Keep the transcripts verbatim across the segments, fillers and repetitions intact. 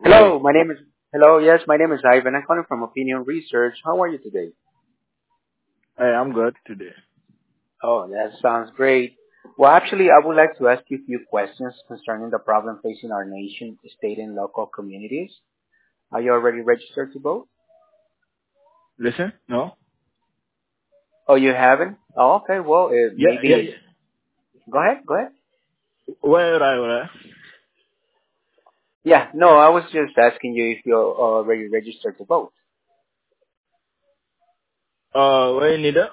Hello. Hello, my name is Hello, yes, my name is Ivan. I'm calling from Opinion Research. How are you today? Hey, I'm good today. Oh, that sounds great. Well, actually, I would like to ask you a few questions concerning the problem facing our nation, state, and local communities. Are you already registered to vote? Listen? No? Oh, you haven't? Oh, okay. Well, uh, Yeah, yeah, maybe. yeah. Go ahead. Go ahead. Where I where? Yeah. No, I was just asking you if you're already registered to vote. Uh, where in Nida?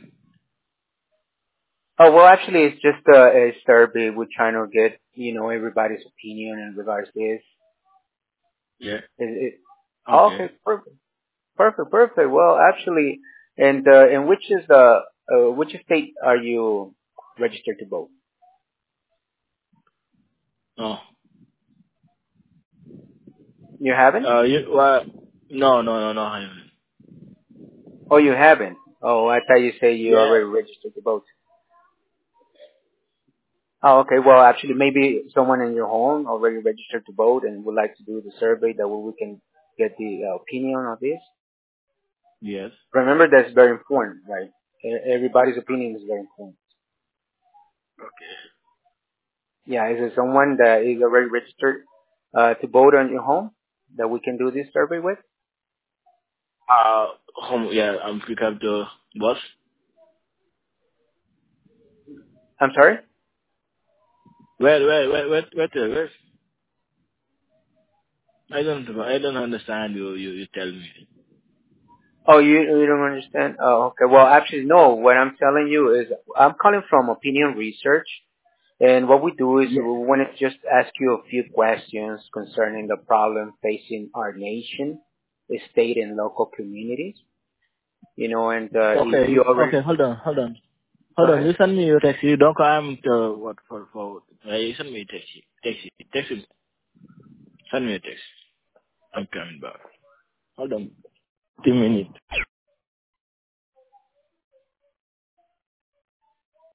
Oh, well, actually, it's just a, a survey. We're trying to get, you know, everybody's opinion in regards to this. Yeah. It, it, oh, Okay. okay, perfect. Perfect, perfect. Well, actually, and uh, in which is the uh, which state are you registered to vote? Oh. You haven't? Uh, you, what? No, no, no, no, I haven't. Oh, you haven't. Oh, I thought you say you Yeah. already registered to vote. Oh, okay. Well, actually, maybe someone in your home already registered to vote and would like to do the survey. That way we can get the uh, opinion of this. Yes. Remember, that's very important, right? E- Everybody's opinion is very important. Okay. Yeah, is there someone that is already registered uh, to vote on your home that we can do this survey with? Uh, home, yeah, I'm pick up the bus. I'm sorry? Where, where, where, where, where, where? where? I don't, I don't understand you, you, you tell me. Oh, you you don't understand? Oh, okay. Well, actually, no. What I'm telling you is I'm calling from Opinion Research, and what we do is we Yeah. want to just ask you a few questions concerning the problem facing our nation, the state, and local communities. You know, and uh, if Okay, you already okay, hold on, hold on. go Hold on, ahead. you send me your taxi. You don't come to, what, for, for, uh, you send me a taxi. Taxi, taxi. Send me a taxi. I'm coming back. Hold on. Two minutes.